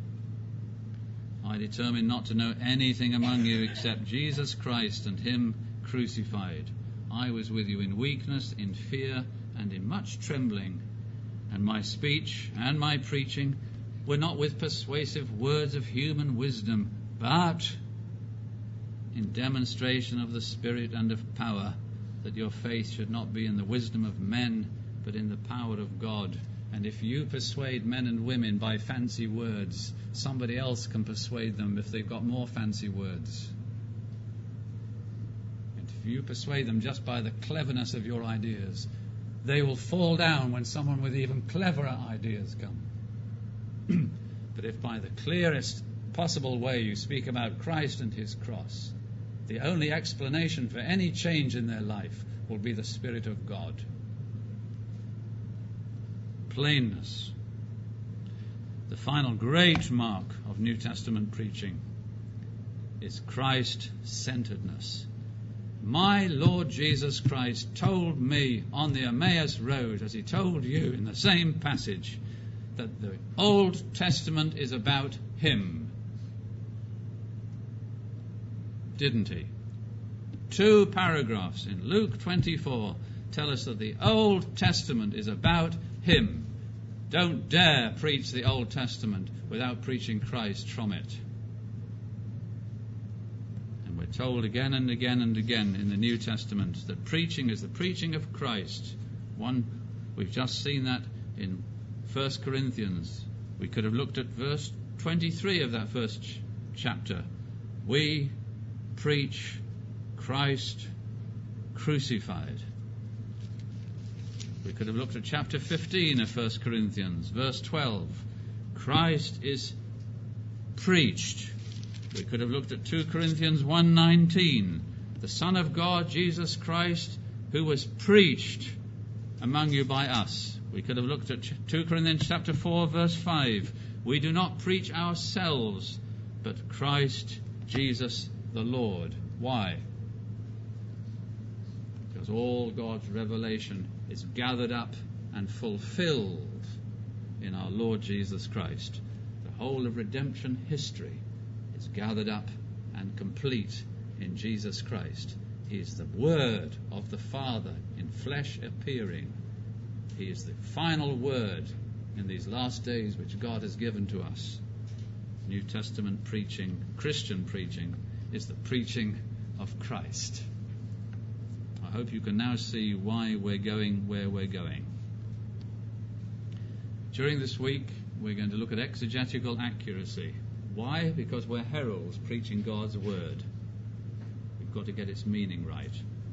[SPEAKER 1] I determined not to know anything among you except Jesus Christ and him crucified. I was with you in weakness, in fear, and in much trembling. And my speech and my preaching were not with persuasive words of human wisdom, but in demonstration of the Spirit and of power, that your faith should not be in the wisdom of men, but in the power of God. And if you persuade men and women by fancy words, somebody else can persuade them if they've got more fancy words. And if you persuade them just by the cleverness of your ideas, they will fall down when someone with even cleverer ideas come. But if by the clearest possible way you speak about Christ and his cross, the only explanation for any change in their life will be the Spirit of God. Plainness. The final great mark of New Testament preaching is Christ-centeredness. My Lord Jesus Christ told me on the Emmaus Road, as he told you in the same passage, that the Old Testament is about him. Didn't he? 2 paragraphs in Luke 24 tell us that the Old Testament is about him. Don't dare preach the Old Testament without preaching Christ from it. And we're told again and again and again in the New Testament that preaching is the preaching of Christ. We've just seen that in 1 Corinthians. We could have looked at verse 23 of that first chapter. We preach Christ crucified. We could have looked at chapter 15 of 1 Corinthians, verse 12. Christ is preached. We could have looked at 2 Corinthians 1:19. The Son of God, Jesus Christ, who was preached among you by us. We could have looked at 2 Corinthians chapter 4, verse 5. We do not preach ourselves, but Christ Jesus the Lord. Why? Because all God's revelation is gathered up and fulfilled in our Lord Jesus Christ. The whole of redemption history is gathered up and complete in Jesus Christ. He is the Word of the Father in flesh appearing. He is the final word in these last days which God has given to us. New Testament preaching, Christian preaching, is the preaching of Christ. I hope you can now see why we're going where we're going. During this week, we're going to look at exegetical accuracy. Why? Because we're heralds preaching God's word. We've got to get its meaning right.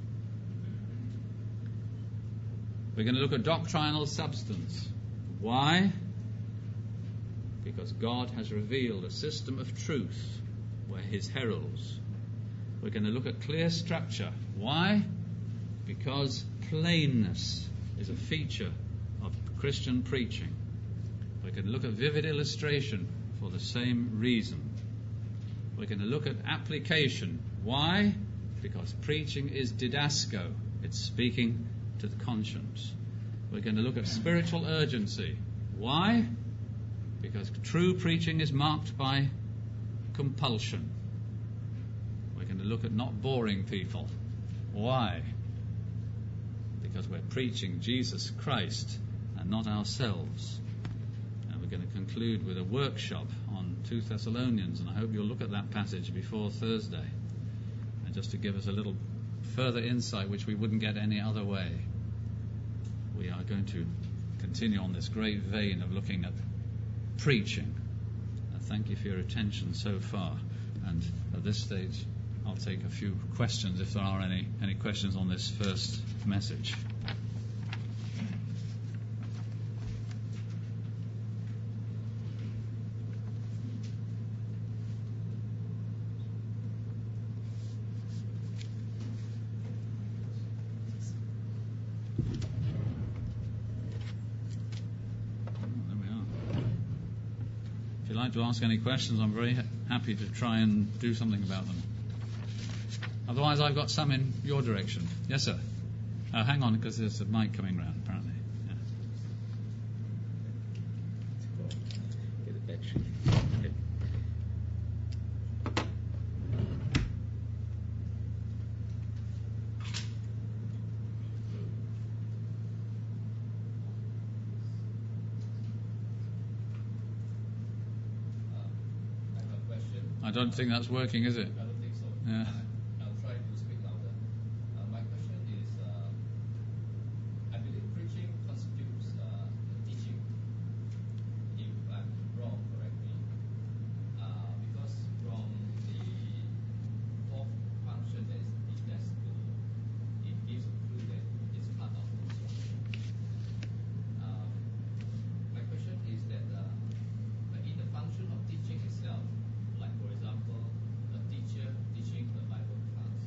[SPEAKER 1] We're going to look at doctrinal substance. Why? Because God has revealed a system of truth. We're his heralds. We're going to look at clear structure. Why? Because plainness is a feature of Christian preaching. We're going to look at vivid illustration for the same reason. We're going to look at application. Why? Because preaching is didasko. It's speaking to the conscience. We're going to look at spiritual urgency. Why? Because true preaching is marked by compulsion. We're going to look at not boring people. Why? Because we're preaching Jesus Christ and not ourselves. And we're going to conclude with a workshop on 2 Thessalonians, and I hope you'll look at that passage before Thursday, and just to give us a little further insight which we wouldn't get any other way. We are going to continue on this great vein of looking at preaching. Thank you for your attention so far, and at this stage I'll take a few questions if there are any questions on this first message. If you'd like to ask any questions, I'm very happy to try and do something about them. Otherwise, I've got some in your direction. Yes, sir. Hang on, because there's a mic coming round, apparently. Yeah. I don't think that's working, is it?
[SPEAKER 2] I don't think so.
[SPEAKER 1] Yeah.
[SPEAKER 2] I'll try to speak louder. My question is, I believe preaching constitutes teaching. If I'm wrong, correct me. Because from the fourth function that it has to, it gives a clue that it's part of instruction. My question is that in the function of teaching itself, like for example, a teacher teaching a Bible class,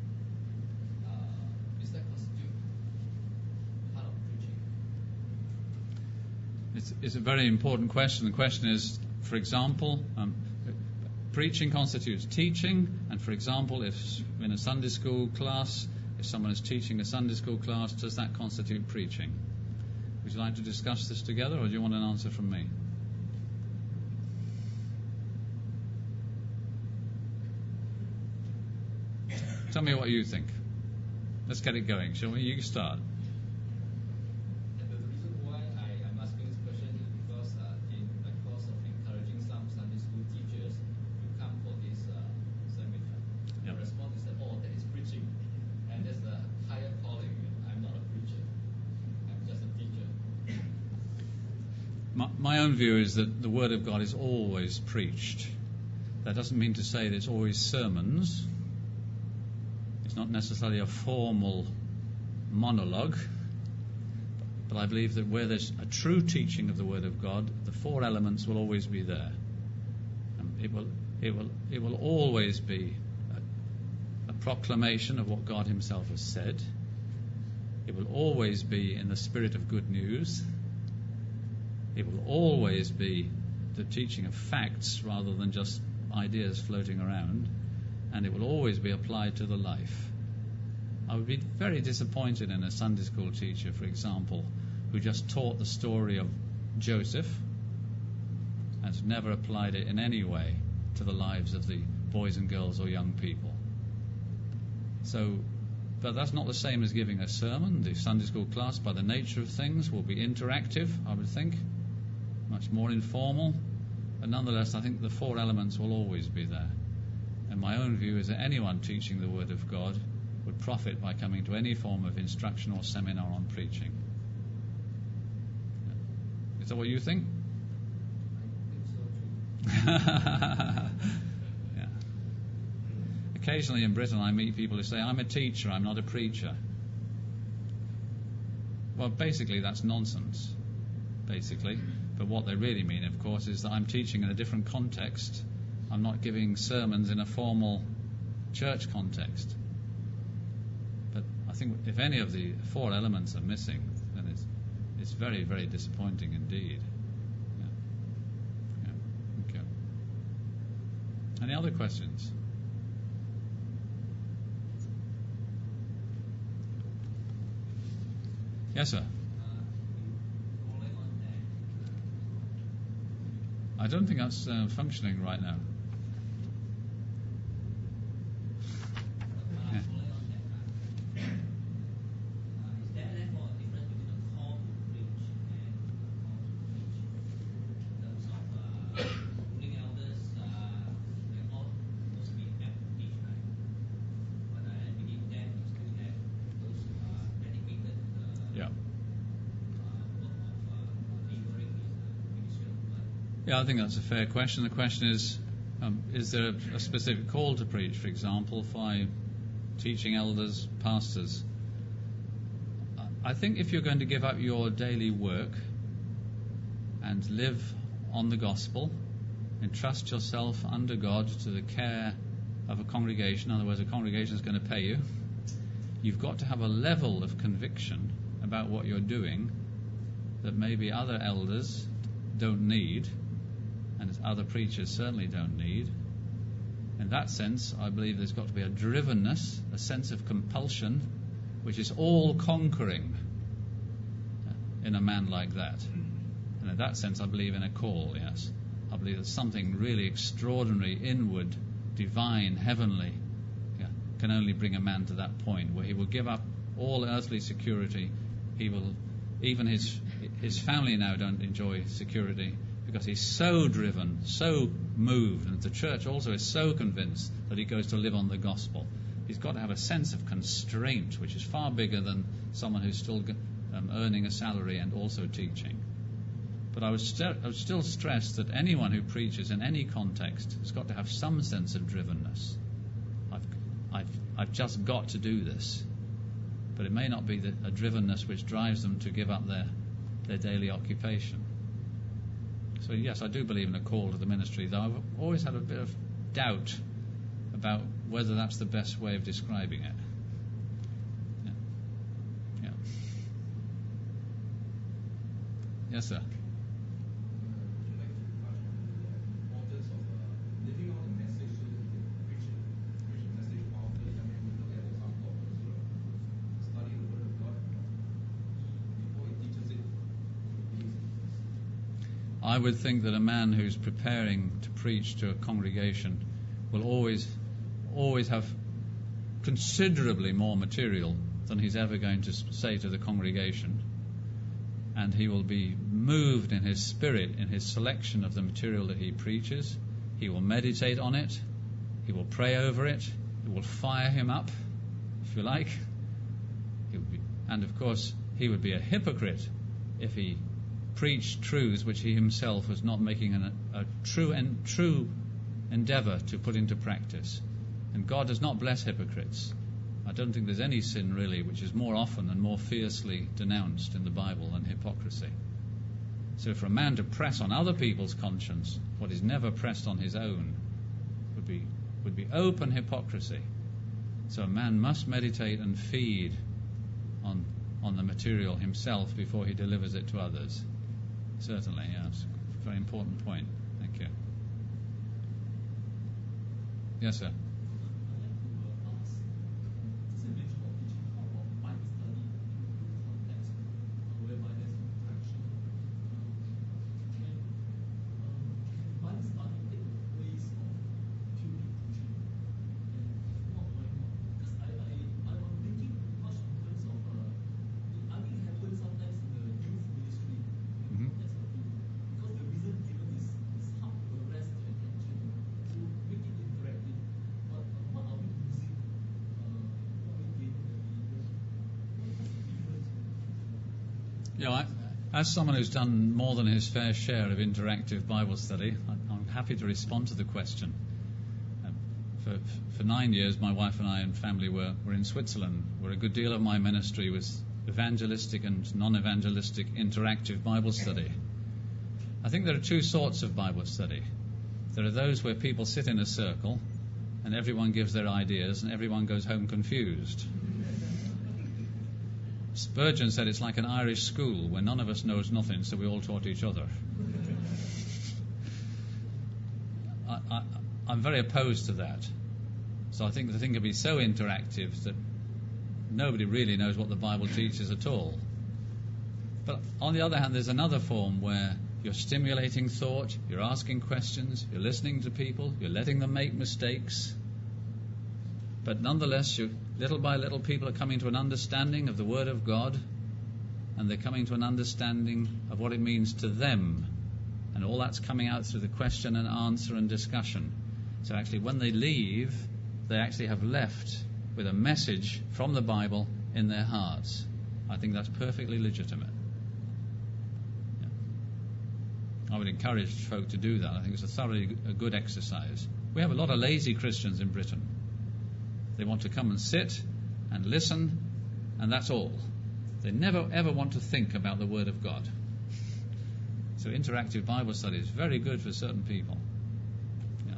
[SPEAKER 2] is that constitute part of preaching?
[SPEAKER 1] It's a very important question. The question is, for example, preaching constitutes teaching, and for example, if in a Sunday school class, if someone is teaching a Sunday school class, does that constitute preaching? Would you like to discuss this together, or do you want an answer from me? Tell me what you think. Let's get it going, shall we? You start.
[SPEAKER 2] And the reason why I'm asking this question is because in the course of encouraging some Sunday school teachers to come for this seminar, the response is that, that is preaching, and that's the higher calling. I'm not a preacher. I'm just a teacher.
[SPEAKER 1] My own view is that the Word of God is always preached. That doesn't mean to say that it's always sermons. It's not necessarily a formal monologue, but I believe that where there's a true teaching of the Word of God, the four elements will always be there. It will always be a proclamation of what God Himself has said. It will always be in the spirit of good news. It will always be the teaching of facts rather than just ideas floating around. And it will always be applied to the life. I would be very disappointed in a Sunday school teacher, for example, who just taught the story of Joseph and has never applied it in any way to the lives of the boys and girls or young people. But that's not the same as giving a sermon. The Sunday school class, by the nature of things, will be interactive, I would think, much more informal. But nonetheless, I think the four elements will always be there. And my own view is that anyone teaching the Word of God would profit by coming to any form of instruction or seminar on preaching. Is that what you think?
[SPEAKER 2] I think so too.
[SPEAKER 1] Yeah. Occasionally in Britain I meet people who say, I'm a teacher, I'm not a preacher. Well, basically that's nonsense, basically. But what they really mean, of course, is that I'm teaching in a different context. I'm not giving sermons in a formal church context. But I think if any of the four elements are missing, then it's very, very disappointing indeed. Yeah. Okay. Any other questions? Yes, sir. I don't think that's functioning right now. Yeah, I think that's a fair question. The question is there a specific call to preach, for example, by teaching elders, pastors? I think if you're going to give up your daily work and live on the gospel, entrust yourself under God to the care of a congregation, in other words, a congregation is going to pay you, you've got to have a level of conviction about what you're doing that maybe other elders don't need, and other preachers certainly don't need. In that sense, I believe there's got to be a drivenness, a sense of compulsion, which is all-conquering in a man like that. And in that sense, I believe in a call, yes. I believe that something really extraordinary, inward, divine, heavenly, can only bring a man to that point where he will give up all earthly security. He will, even his family now don't enjoy security, because he's so driven, so moved, and the church also is so convinced that he goes to live on the gospel. He's got to have a sense of constraint, which is far bigger than someone who's still earning a salary and also teaching. But I would still stress that anyone who preaches in any context has got to have some sense of drivenness. I've just got to do this. But it may not be a drivenness which drives them to give up their daily occupation. So yes, I do believe in a call to the ministry, though I've always had a bit of doubt about whether that's the best way of describing it. Yeah. Yes, sir. I would think that a man who's preparing to preach to a congregation will always have considerably more material than he's ever going to say to the congregation. And he will be moved in his spirit, in his selection of the material that he preaches. He will meditate on it. He will pray over it. It will fire him up, if you like. And of course, he would be a hypocrite if he preached truths which he himself was not making a true endeavor to put into practice. And God does not bless hypocrites. I don't think there's any sin really which is more often and more fiercely denounced in the Bible than hypocrisy. So for a man to press on other people's conscience what is never pressed on his own would be open hypocrisy. So a man must meditate and feed on the material himself before he delivers it to others. Certainly, yes. Very important point. Thank you. Yes, sir. As someone who's done more than his fair share of interactive Bible study, I'm happy to respond to the question. For 9 years, my wife and I and family were in Switzerland, where a good deal of my ministry was evangelistic and non-evangelistic interactive Bible study. I think there are two sorts of Bible study. There are those where people sit in a circle and everyone gives their ideas and everyone goes home confused. Spurgeon said it's like an Irish school where none of us knows nothing, so we all taught each other. I'm very opposed to that. So I think the thing can be so interactive that nobody really knows what the Bible teaches at all. But on the other hand, there's another form where you're stimulating thought, you're asking questions, you're listening to people, you're letting them make mistakes. But nonetheless, little by little, people are coming to an understanding of the Word of God, and they're coming to an understanding of what it means to them. And all that's coming out through the question and answer and discussion. So actually, when they leave, they actually have left with a message from the Bible in their hearts. I think that's perfectly legitimate. Yeah. I would encourage folk to do that. I think it's a thoroughly good exercise. We have a lot of lazy Christians in Britain. They want to come and sit and listen, and that's all. They never ever want to think about the Word of God. So interactive Bible study is very good for certain people. Yeah.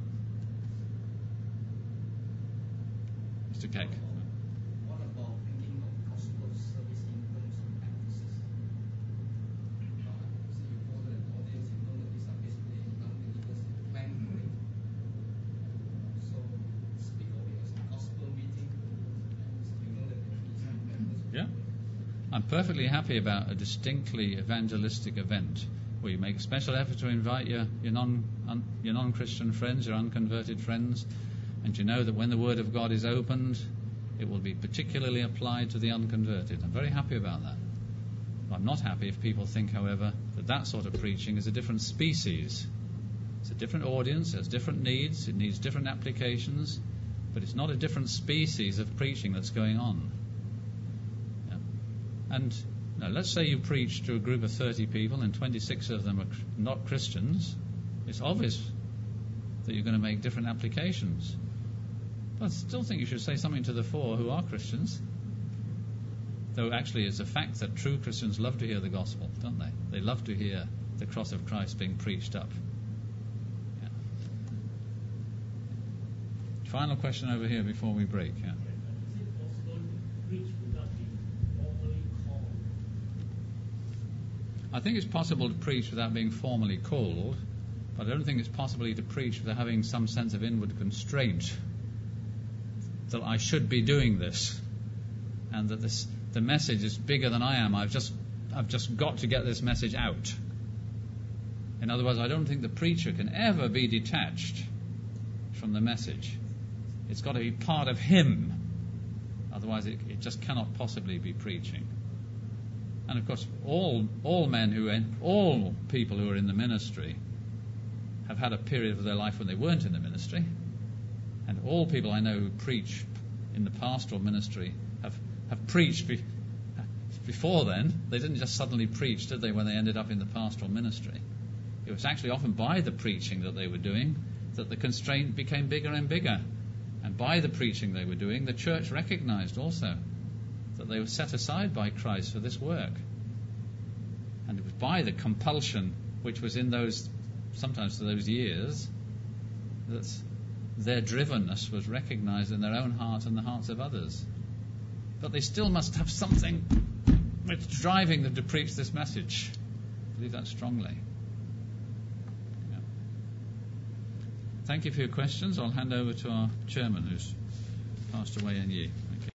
[SPEAKER 1] Mr. Keck.
[SPEAKER 2] What about thinking of gospel service in terms of practices? You hold an audience, you know that these are basically non-believers plan for it. So speak of it as a gospel meeting, and you know that there is some members.
[SPEAKER 1] Yeah. I'm perfectly happy about a distinctly evangelistic event where you make a special effort to invite your non-Christian friends, your unconverted friends, and you know that when the Word of God is opened, it will be particularly applied to the unconverted. I'm very happy about that. I'm not happy if people think, however, that sort of preaching is a different species. It's a different audience, it has different needs, it needs different applications, but it's not a different species of preaching that's going on. Yeah. And let's say you preach to a group of 30 people and 26 of them are not Christians. It's obvious that you're going to make different applications. But I still think you should say something to the 4 who are Christians. Though actually it's a fact that true Christians love to hear the gospel, don't they? They love to hear the cross of Christ being preached up. Yeah. Final question over here before we break. Yeah.
[SPEAKER 3] Is it possible to preach without being formally called?
[SPEAKER 1] I think it's possible to preach without being formally called, but I don't think it's possible to preach without having some sense of inward constraint that I should be doing this, and that the message is bigger than I am. I've just got to get this message out. In other words, I don't think the preacher can ever be detached from the message. It's got to be part of him. Otherwise, it just cannot possibly be preaching. And of course, all people who are in the ministry have had a period of their life when they weren't in the ministry. And all people I know who preach in the pastoral ministry have preached before then. They didn't just suddenly preach, did they, when they ended up in the pastoral ministry? It was actually often by the preaching that they were doing that the constraint became bigger and bigger. And by the preaching they were doing, the church recognized also that they were set aside by Christ for this work. And it was by the compulsion, which was in sometimes those years, that their drivenness was recognized in their own heart and the hearts of others. But they still must have something that's driving them to preach this message. I believe that strongly. Yeah. Thank you for your questions. I'll hand over to our chairman, who's passed away in year.